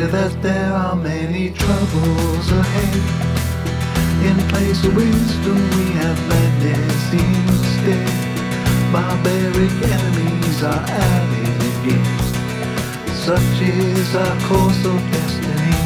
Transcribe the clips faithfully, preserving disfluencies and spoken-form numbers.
that there are many troubles ahead. In place of wisdom we have madness instead. Barbaric enemies are allied against. Such is our course of destiny.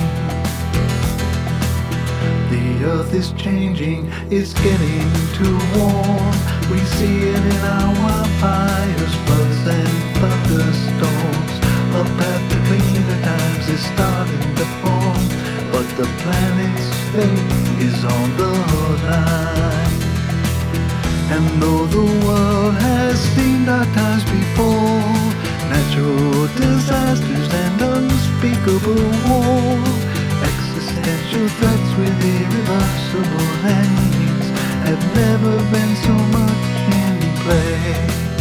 The earth is changing, it's getting too warm. We see it in our wildfires, floods and thunderstorms. A path to cleaner times is starting to form, but the planet's fate is on the line. And though the world has seen dark times before, natural disasters and unspeakable war, existential threats with irreversible endings have never been so much in play.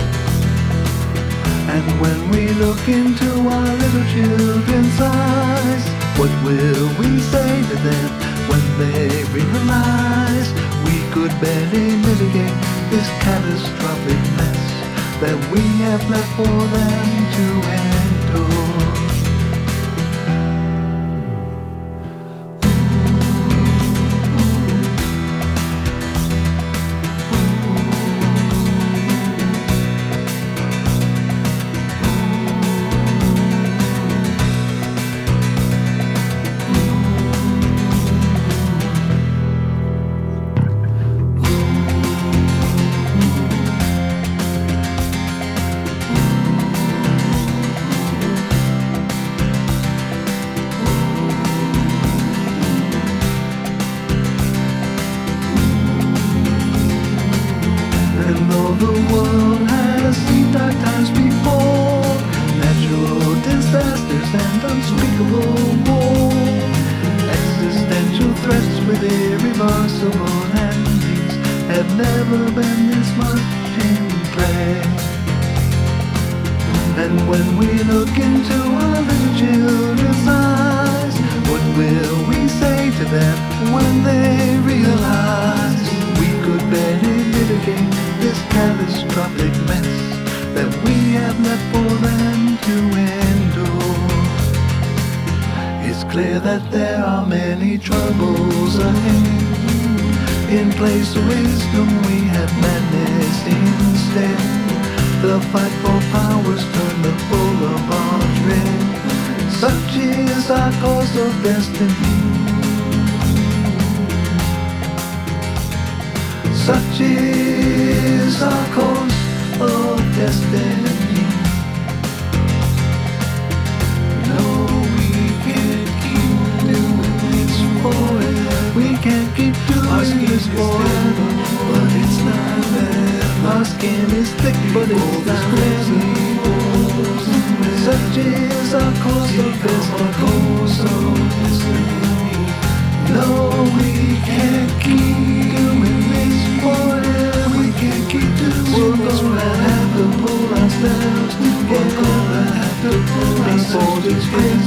And when we look into our little children's eyes, what will we say to them when they realize we could barely mitigate this catastrophic mess that we have left for them to endure? And though the world has seen dark times before, natural disasters and unspeakable war, existential threats with irreversible endings have never been this much in play. And when we look into our little children's eyes, what will we say to them when they realize we could barely mitigate this catastrophic mess that we have left for them to endure? It's clear that there are many troubles ahead. In place of wisdom we have madness instead. The fight for power's turned the boulevard red. Such is our course of destiny. Such is our course of destiny. No, we can't keep doing this forever. We can't keep doing this forever. But it's not bad. Our skin is thick, but it's not crazy. Such is our course of destiny. No, we can't keep doing this forever. We can't keep doing this. We're gonna have to pull ourselves together. We're gonna have to pull ourselves together.